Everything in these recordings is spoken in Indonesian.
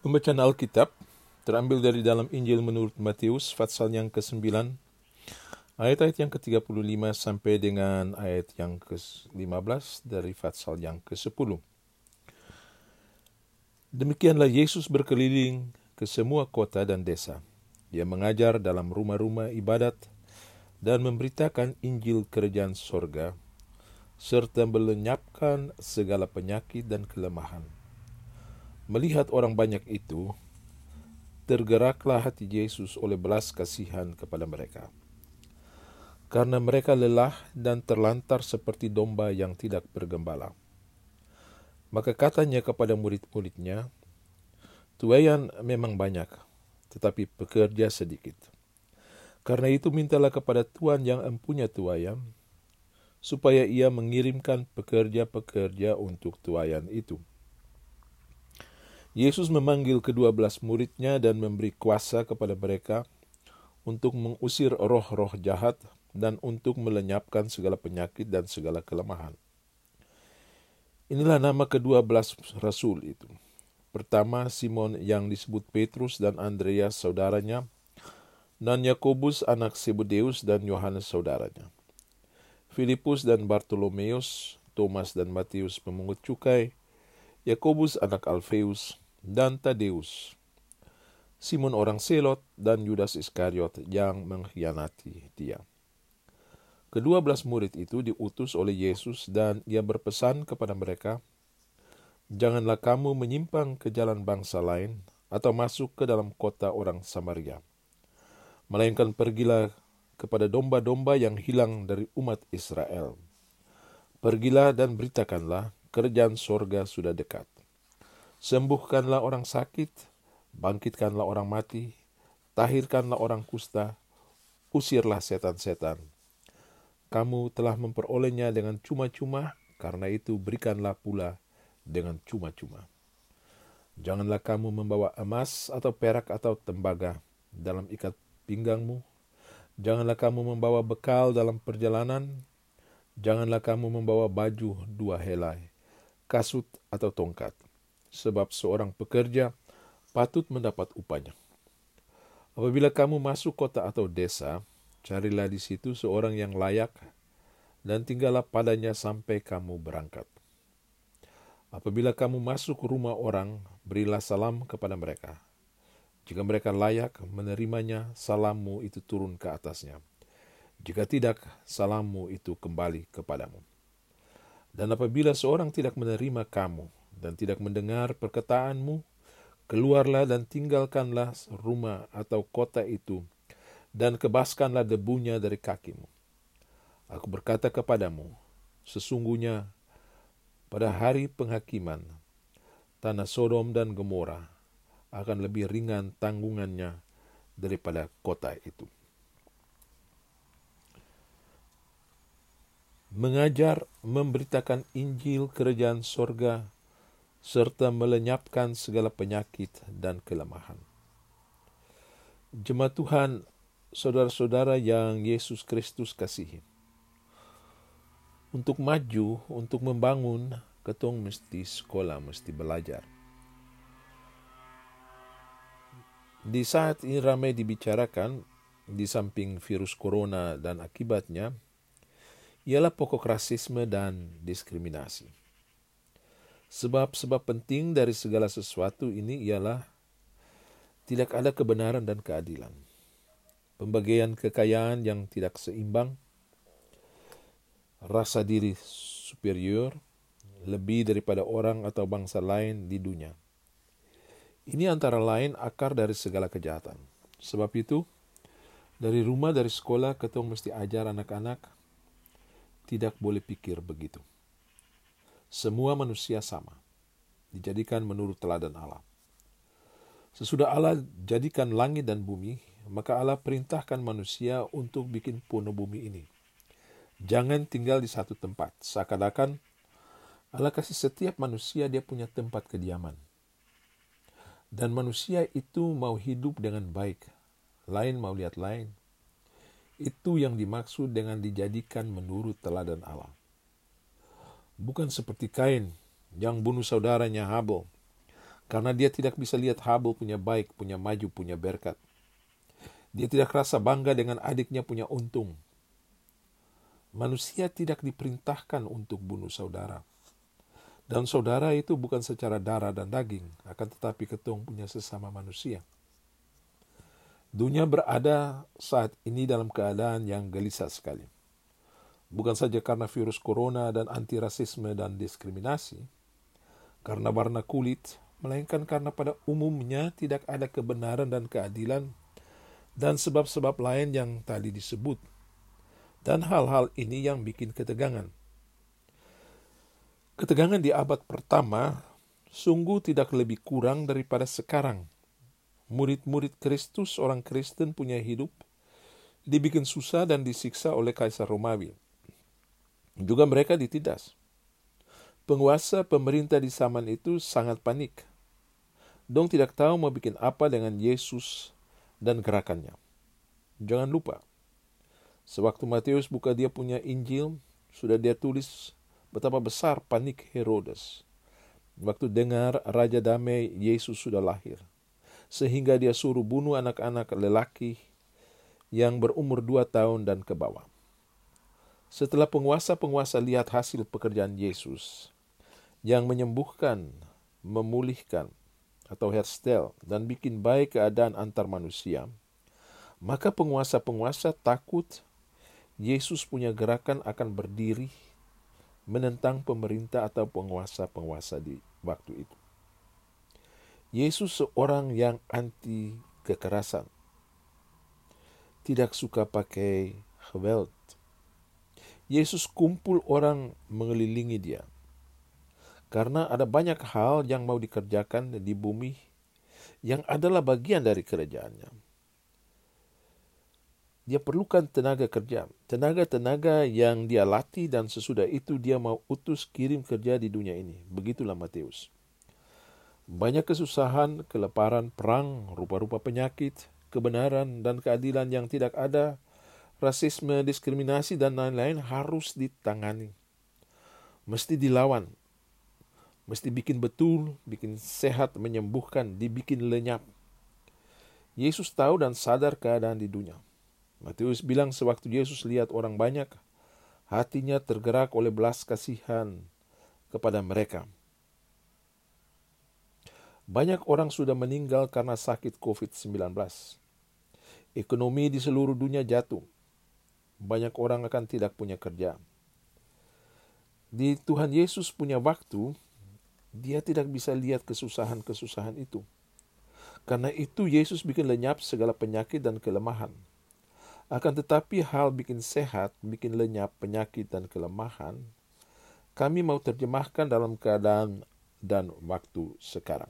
Pembacaan Alkitab terambil dari dalam Injil menurut Matius pasal yang ke-9, ayat-ayat yang ke-35 sampai dengan ayat yang ke-15 dari pasal yang ke-10. Demikianlah Yesus berkeliling ke semua kota dan desa. Dia mengajar dalam rumah-rumah ibadat dan memberitakan Injil kerajaan sorga, serta melenyapkan segala penyakit dan kelemahan. Melihat orang banyak itu, tergeraklah hati Yesus oleh belas kasihan kepada mereka, karena mereka lelah dan terlantar seperti domba yang tidak bergembala. Maka katanya kepada murid-muridnya, tuaian memang banyak, tetapi pekerja sedikit. Karena itu mintalah kepada Tuhan yang empunya tuaian, supaya ia mengirimkan pekerja-pekerja untuk tuaian itu. Yesus memanggil ke-12 muridnya dan memberi kuasa kepada mereka untuk mengusir roh-roh jahat dan untuk melenyapkan segala penyakit dan segala kelemahan. Inilah nama ke-12 rasul itu. Pertama, Simon yang disebut Petrus dan Andreas saudaranya, dan Yakobus anak Zebedeus dan Yohanes saudaranya, Filipus dan Bartolomeus, Thomas dan Matius pemungut cukai, Yakobus anak Alfeus dan Tadeus, Simon orang Selot, dan Yudas Iskariot yang mengkhianati dia. Ke-12 murid itu diutus oleh Yesus dan ia berpesan kepada mereka, "Janganlah kamu menyimpang ke jalan bangsa lain atau masuk ke dalam kota orang Samaria, melainkan pergilah kepada domba-domba yang hilang dari umat Israel. Pergilah dan beritakanlah, kerajaan sorga sudah dekat. Sembuhkanlah orang sakit, bangkitkanlah orang mati, tahirkanlah orang kusta, usirlah setan-setan. Kamu telah memperolehnya dengan cuma-cuma, karena itu berikanlah pula dengan cuma-cuma. Janganlah kamu membawa emas atau perak atau tembaga dalam ikat pinggangmu. Janganlah kamu membawa bekal dalam perjalanan. Janganlah kamu membawa baju 2 helai, kasut atau tongkat, sebab seorang pekerja patut mendapat upahnya. Apabila kamu masuk kota atau desa, carilah di situ seorang yang layak dan tinggallah padanya sampai kamu berangkat. Apabila kamu masuk rumah orang, berilah salam kepada mereka. Jika mereka layak menerimanya, salammu itu turun ke atasnya. Jika tidak, salammu itu kembali kepadamu. Dan apabila seorang tidak menerima kamu dan tidak mendengar perkataanmu, keluarlah dan tinggalkanlah rumah atau kota itu, dan kebaskanlah debunya dari kakimu. Aku berkata kepadamu, sesungguhnya pada hari penghakiman, tanah Sodom dan Gomora akan lebih ringan tanggungannya daripada kota itu. Mengajar, memberitakan Injil kerajaan sorga, serta melenyapkan segala penyakit dan kelemahan. Jemaat Tuhan, saudara-saudara yang Yesus Kristus kasihi, untuk maju, untuk membangun, ketong mesti sekolah, mesti belajar. Di saat ini ramai dibicarakan, di samping virus corona dan akibatnya, ialah pokok rasisme dan diskriminasi. Sebab-sebab penting dari segala sesuatu ini ialah tidak ada kebenaran dan keadilan, pembagian kekayaan yang tidak seimbang, rasa diri superior, lebih daripada orang atau bangsa lain di dunia. Ini antara lain akar dari segala kejahatan. Sebab itu, dari rumah, dari sekolah, ketong mesti ajar anak-anak tidak boleh pikir begitu. Semua manusia sama, dijadikan menurut teladan Allah. Sesudah Allah jadikan langit dan bumi, maka Allah perintahkan manusia untuk bikin penuh bumi ini. Jangan tinggal di satu tempat, seakan-akan Allah kasih setiap manusia dia punya tempat kediaman. Dan manusia itu mau hidup dengan baik, lain mau lihat lain. Itu yang dimaksud dengan dijadikan menurut teladan Allah. Bukan seperti Kain yang bunuh saudaranya Habel. Karena dia tidak bisa lihat Habel punya baik, punya maju, punya berkat. Dia tidak rasa bangga dengan adiknya punya untung. Manusia tidak diperintahkan untuk bunuh saudara. Dan saudara itu bukan secara darah dan daging, akan tetapi ketong punya sesama manusia. Dunia berada saat ini dalam keadaan yang gelisah sekali. Bukan saja karena virus corona dan antirasisme dan diskriminasi, karena warna kulit, melainkan karena pada umumnya tidak ada kebenaran dan keadilan dan sebab-sebab lain yang tadi disebut. Dan hal-hal ini yang bikin ketegangan. Ketegangan di abad pertama sungguh tidak lebih kurang daripada sekarang. Murid-murid Kristus, orang Kristen punya hidup, dibikin susah dan disiksa oleh Kaisar Romawi. Juga mereka ditindas. Penguasa pemerintah di zaman itu sangat panik. Dong tidak tahu mau bikin apa dengan Yesus dan gerakannya. Jangan lupa, sewaktu Matius buka dia punya Injil, sudah dia tulis betapa besar panik Herodes waktu dengar Raja Damai Yesus sudah lahir. Sehingga dia suruh bunuh anak-anak lelaki yang berumur 2 tahun dan ke bawah. Setelah penguasa-penguasa lihat hasil pekerjaan Yesus yang menyembuhkan, memulihkan, atau herstel dan bikin baik keadaan antar manusia, maka penguasa-penguasa takut Yesus punya gerakan akan berdiri menentang pemerintah atau penguasa-penguasa di waktu itu. Yesus seorang yang anti kekerasan, tidak suka pakai geweld. Yesus kumpul orang mengelilingi dia, karena ada banyak hal yang mau dikerjakan di bumi yang adalah bagian dari kerajaannya. Dia perlukan tenaga kerja, tenaga-tenaga yang dia latih dan sesudah itu dia mau utus kirim kerja di dunia ini. Begitulah Matius. Banyak kesusahan, kelaparan, perang, rupa-rupa penyakit, kebenaran dan keadilan yang tidak ada, rasisme, diskriminasi dan lain-lain harus ditangani. Mesti dilawan. Mesti bikin betul, bikin sehat, menyembuhkan, dibikin lenyap. Yesus tahu dan sadar keadaan di dunia. Matius bilang sewaktu Yesus lihat orang banyak, hatinya tergerak oleh belas kasihan kepada mereka. Banyak orang sudah meninggal karena sakit COVID-19. Ekonomi di seluruh dunia jatuh. Banyak orang akan tidak punya kerja. Di Tuhan Yesus punya waktu, dia tidak bisa lihat kesusahan-kesusahan itu. Karena itu Yesus bikin lenyap segala penyakit dan kelemahan. Akan tetapi hal bikin sehat, bikin lenyap penyakit dan kelemahan, kami mau terjemahkan dalam keadaan dan waktu sekarang.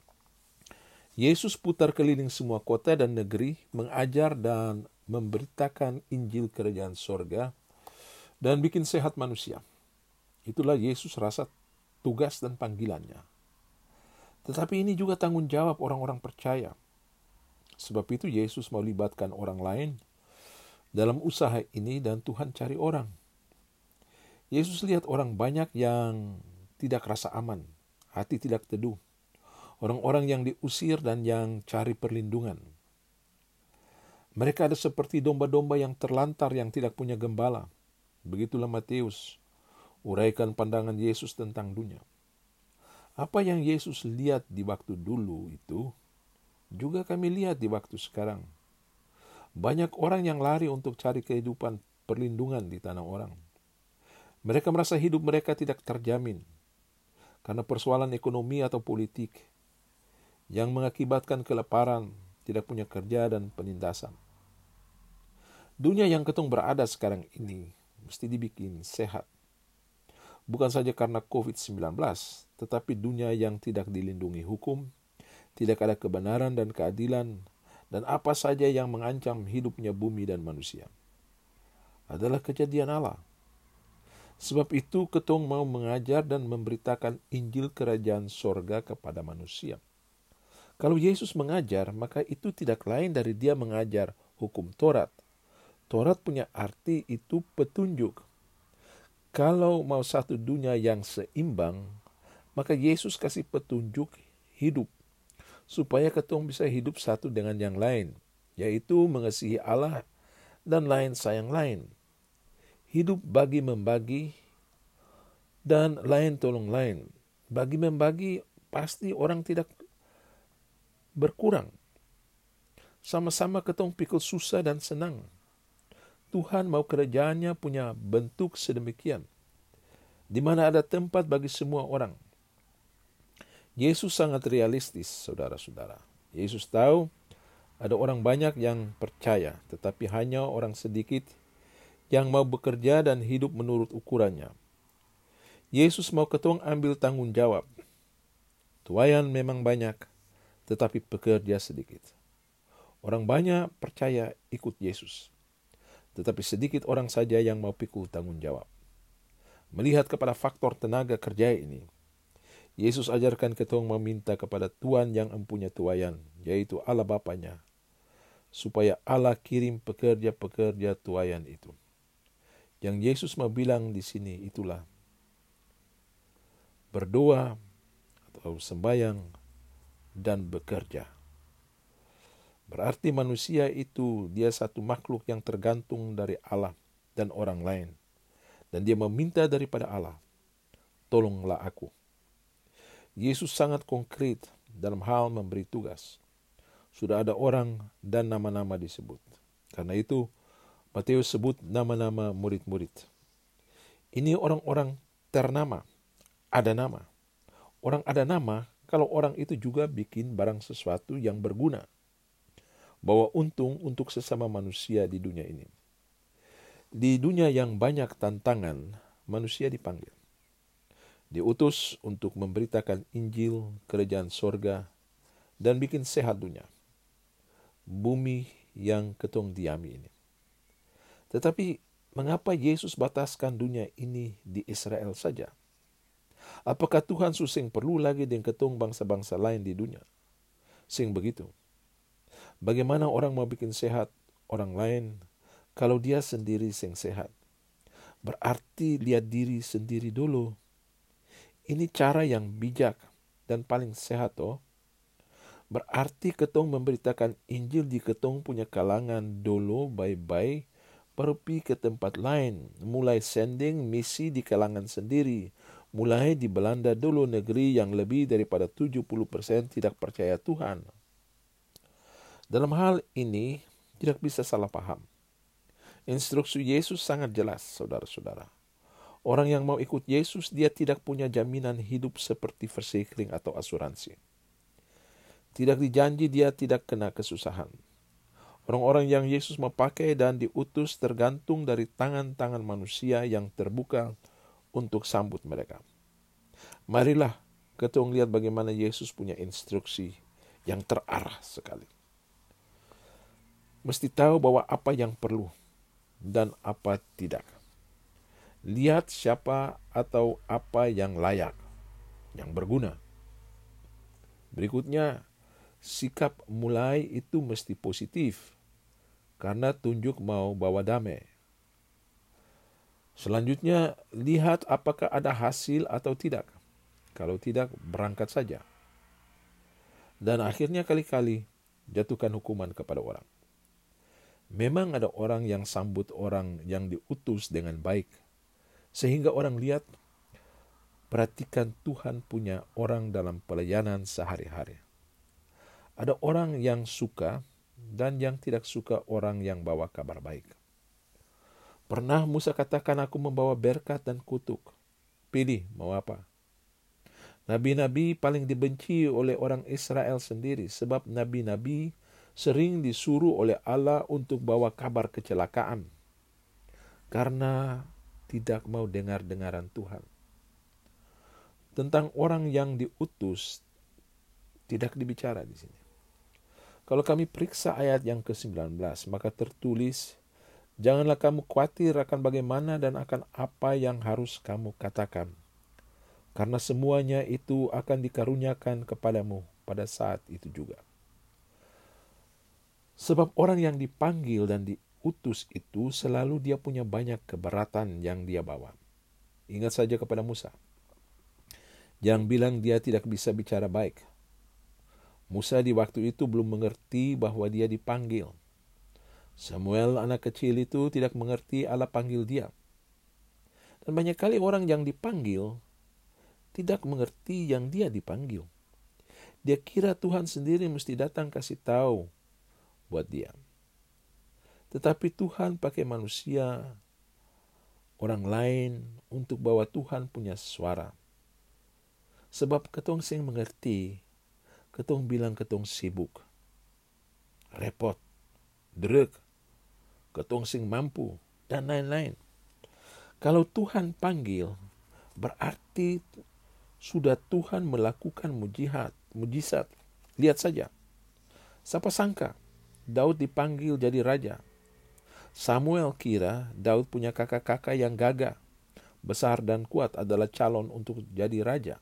Yesus putar keliling semua kota dan negeri, mengajar dan memberitakan Injil Kerajaan Sorga, dan bikin sehat manusia. Itulah Yesus rasa tugas dan panggilannya. Tetapi ini juga tanggung jawab orang-orang percaya. Sebab itu Yesus mau libatkan orang lain dalam usaha ini dan Tuhan cari orang. Yesus lihat orang banyak yang tidak rasa aman, hati tidak teduh. Orang-orang yang diusir dan yang cari perlindungan. Mereka ada seperti domba-domba yang terlantar yang tidak punya gembala. Begitulah Matius uraikan pandangan Yesus tentang dunia. Apa yang Yesus lihat di waktu dulu itu, juga kami lihat di waktu sekarang. Banyak orang yang lari untuk cari kehidupan perlindungan di tanah orang. Mereka merasa hidup mereka tidak terjamin karena persoalan ekonomi atau politik yang mengakibatkan kelaparan, tidak punya kerja dan penindasan. Dunia yang ketong berada sekarang ini mesti dibikin sehat. Bukan saja karena COVID-19, tetapi dunia yang tidak dilindungi hukum, tidak ada kebenaran dan keadilan, dan apa saja yang mengancam hidupnya bumi dan manusia adalah kejadian Allah. Sebab itu ketong mau mengajar dan memberitakan Injil Kerajaan Sorga kepada manusia. Kalau Yesus mengajar, maka itu tidak lain dari dia mengajar hukum Taurat. Taurat punya arti itu petunjuk. Kalau mau satu dunia yang seimbang, maka Yesus kasih petunjuk hidup, supaya ketong bisa hidup satu dengan yang lain, yaitu mengasihi Allah dan lain sayang lain. Hidup bagi membagi dan lain tolong lain. Bagi membagi pasti orang tidak berkurang. Sama-sama ketong pikul susah dan senang. Tuhan mau kerajaannya punya bentuk sedemikian, di mana ada tempat bagi semua orang. Yesus sangat realistis, saudara-saudara. Yesus tahu ada orang banyak yang percaya, tetapi hanya orang sedikit yang mau bekerja dan hidup menurut ukurannya. Yesus mau ketong ambil tanggung jawab. Tuayan memang banyak, tetapi pekerja sedikit. Orang banyak percaya ikut Yesus, tetapi sedikit orang saja yang mau pikul tanggung jawab. Melihat kepada faktor tenaga kerja ini, Yesus ajarkan ketong meminta kepada Tuhan yang empunya tuayan, yaitu Allah Bapanya, supaya Allah kirim pekerja-pekerja tuayan itu. Yang Yesus mau bilang di sini itulah berdoa atau sembahyang dan bekerja. Berarti manusia itu dia satu makhluk yang tergantung dari Allah dan orang lain. Dan dia meminta daripada Allah, tolonglah aku. Yesus sangat konkret dalam hal memberi tugas. Sudah ada orang dan nama-nama disebut. Karena itu, Matius sebut nama-nama murid-murid. Ini orang-orang ternama, ada nama. Orang ada nama kalau orang itu juga bikin barang sesuatu yang berguna, bawa untung untuk sesama manusia di dunia ini. Di dunia yang banyak tantangan, manusia dipanggil, diutus untuk memberitakan Injil, kerajaan sorga, dan bikin sehat dunia, bumi yang ketong diami ini. Tetapi mengapa Yesus bataskan dunia ini di Israel saja? Apakah Tuhan susing perlu lagi dengan ketong bangsa-bangsa lain di dunia? Sing begitu. Bagaimana orang mau bikin sehat orang lain kalau dia sendiri sing sehat? Berarti lihat diri sendiri dulu. Ini cara yang bijak dan paling sehat toh. Berarti ketong memberitakan Injil di ketong punya kalangan dulu baik-baik, baru pergi ke tempat lain. Mulai sending misi di kalangan sendiri. Mulai di Belanda dulu, negeri yang lebih daripada 70% tidak percaya Tuhan. Dalam hal ini, tidak bisa salah paham. Instruksi Yesus sangat jelas, saudara-saudara. Orang yang mau ikut Yesus, dia tidak punya jaminan hidup seperti versikling atau asuransi. Tidak dijanji dia tidak kena kesusahan. Orang-orang yang Yesus mau pakai dan diutus tergantung dari tangan-tangan manusia yang terbuka untuk sambut mereka. Marilah ketong lihat bagaimana Yesus punya instruksi yang terarah sekali. Mesti tahu bahwa apa yang perlu dan apa tidak. Lihat siapa atau apa yang layak, yang berguna. Berikutnya, sikap mulai itu mesti positif, karena tunjuk mau bawa damai. Selanjutnya, lihat apakah ada hasil atau tidak. Kalau tidak, berangkat saja. Dan akhirnya kali-kali, jatuhkan hukuman kepada orang. Memang ada orang yang sambut orang yang diutus dengan baik, sehingga orang lihat, perhatikan Tuhan punya orang dalam pelayanan sehari-hari. Ada orang yang suka dan yang tidak suka orang yang bawa kabar baik. Pernah Musa katakan, aku membawa berkat dan kutuk. Pilih mau apa? Nabi-nabi paling dibenci oleh orang Israel sendiri, sebab nabi-nabi sering disuruh oleh Allah untuk bawa kabar kecelakaan karena tidak mau dengar-dengaran Tuhan. Tentang orang yang diutus tidak dibicara di sini. Kalau kami periksa ayat yang ke-19, maka tertulis, janganlah kamu khawatir akan bagaimana dan akan apa yang harus kamu katakan, karena semuanya itu akan dikaruniakan kepadamu pada saat itu juga. Sebab orang yang dipanggil dan diutus itu selalu dia punya banyak keberatan yang dia bawa. Ingat saja kepada Musa, yang bilang dia tidak bisa bicara baik. Musa di waktu itu belum mengerti bahwa dia dipanggil. Samuel anak kecil itu tidak mengerti Allah panggil dia. Dan banyak kali orang yang dipanggil tidak mengerti yang dia dipanggil. Dia kira Tuhan sendiri mesti datang kasih tahu buat dia. Tetapi Tuhan pakai manusia, orang lain untuk bawa Tuhan punya suara. Sebab ketong sing mengerti, ketong bilang ketong sibuk, repot, dreg, ketong sing mampu, dan lain-lain. Kalau Tuhan panggil, berarti sudah Tuhan melakukan mujizat. Lihat saja. Siapa sangka Daud dipanggil jadi raja. Samuel kira Daud punya kakak-kakak yang gagah, besar dan kuat adalah calon untuk jadi raja.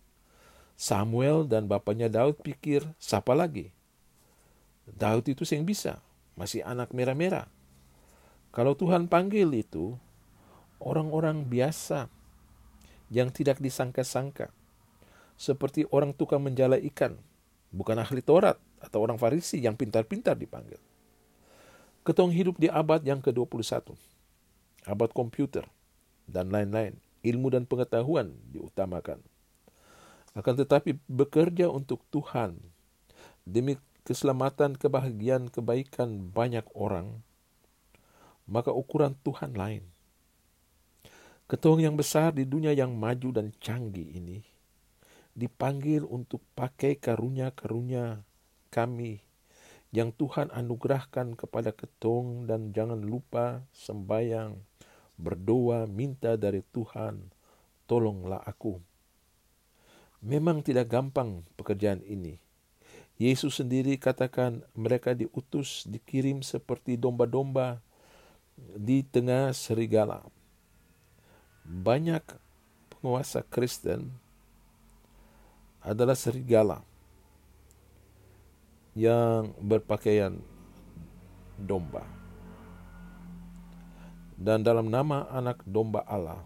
Samuel dan bapaknya Daud pikir, siapa lagi? Daud itu yang bisa, masih anak merah-merah. Kalau Tuhan panggil itu, orang-orang biasa yang tidak disangka-sangka. Seperti orang tukang menjala ikan, bukan ahli Taurat atau orang Farisi yang pintar-pintar dipanggil. Ketong hidup di abad yang ke-21, abad komputer, dan lain-lain. Ilmu dan pengetahuan diutamakan. Akan tetapi bekerja untuk Tuhan, demi keselamatan, kebahagiaan, kebaikan banyak orang, maka ukuran Tuhan lain. Ketong yang besar di dunia yang maju dan canggih ini, dipanggil untuk pakai karunia-karunia kami yang Tuhan anugerahkan kepada ketong, dan jangan lupa sembahyang, berdoa, minta dari Tuhan, tolonglah aku. Memang tidak gampang pekerjaan ini. Yesus sendiri katakan mereka diutus, dikirim seperti domba-domba di tengah serigala. Banyak penguasa Kristen adalah serigala yang berpakaian domba. Dan dalam nama anak domba Allah,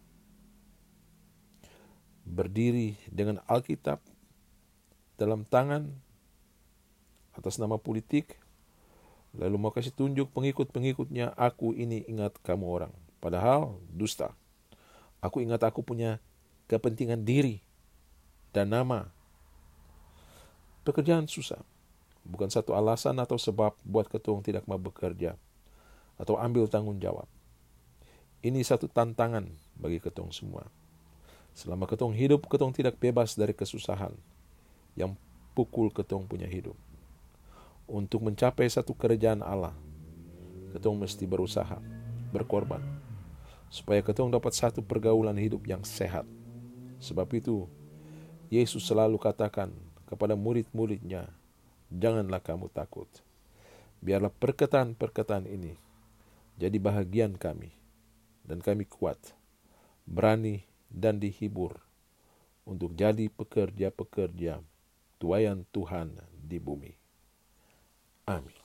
berdiri dengan Alkitab dalam tangan atas nama politik, lalu mau kasih tunjuk pengikut-pengikutnya, aku ini ingat kamu orang. Padahal dusta. Aku ingat aku punya kepentingan diri dan nama. Pekerjaan susah. Bukan satu alasan atau sebab buat ketong tidak mau bekerja atau ambil tanggung jawab. Ini satu tantangan bagi ketong semua. Selama ketong hidup, ketong tidak bebas dari kesusahan yang pukul ketong punya hidup. Untuk mencapai satu kerajaan Allah, ketong mesti berusaha, berkorban, supaya ketong dapat satu pergaulan hidup yang sehat. Sebab itu, Yesus selalu katakan kepada murid-muridnya, janganlah kamu takut. Biarlah perkataan-perkataan ini jadi bahagian kami, dan kami kuat, berani, dan dihibur untuk jadi pekerja-pekerja tuayan Tuhan di bumi. Amin.